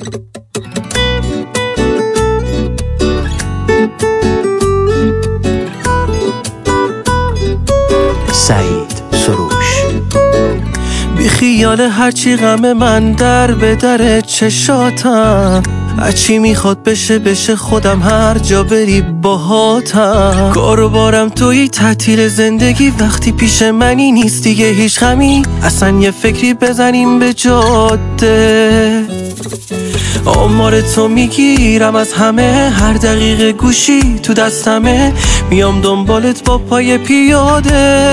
سعید سروش. بی خیال هرچی غم من در به در چشاتم، هرچی میخواد بشه خودم هر جا بری باهاتم. کار بارم توی تعطیل زندگی، وقتی پیش منی نیست دیگه هیچ غمی، اصلا یه فکری بزنیم به جاده. آمار تو میگیرم از همه، هر دقیقه گوشی تو دستمه، میام دنبالت با پای پیاده.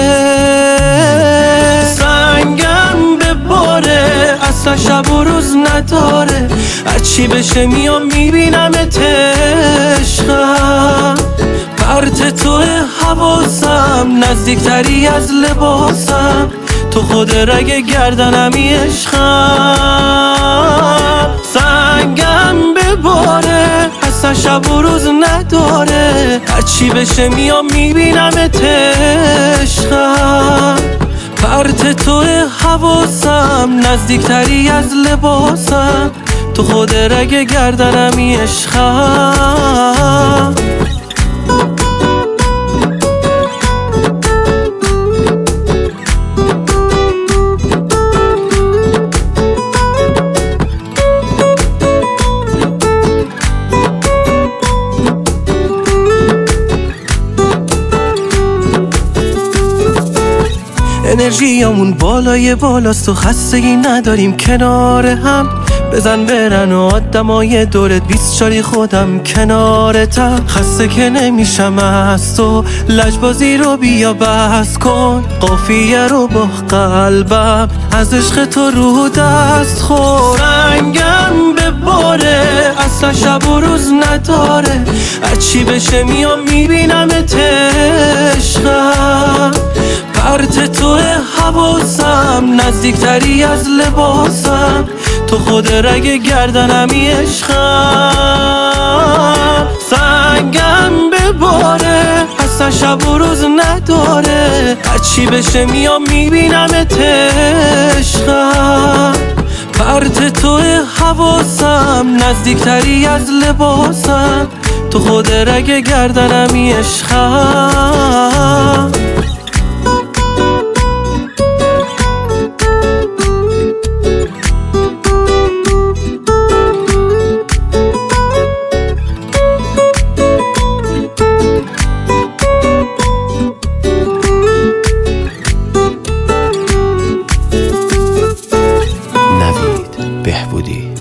سنگم به باره، اصلا شب و روز نداره، هرچی بشه میام میبینمت عشقم. پرت تو حواسم، نزدیکتری از لباسم، تو خود رگ گردنمی عشقم. سنگم به باره، اصلا شب و روز نداره، هرچی بشه میام میبینمت عشقم. پرت تو حواسم، نزدیکتری از لباسم، تو خود رگ گردنمی عشقم. انرژیامون بالای بالاست و خستگی نداریم کنار هم، بزن برن و آدمای دورت 24 خودم کنارتم. خسته که نمیشم از تو، لجبازی رو بیا بس کن، قافیه رو با قلبم از عشق تو رو دست خور. رنگم به باره، اصلا شب و روز نداره، هرچی بشه میام میبینمت عشقم. پرت تو حواسم، نزدیکتری از لباسم، تو خود رگ گردنمی عشقم. سنگم به باره، اصلا شب و روز نداره، هرچی بشه میام میبینمت عشقم. پرت تو حواسم، نزدیکتری از لباسم، تو خود رگ گردنمی عشقم. نوید بهبودی.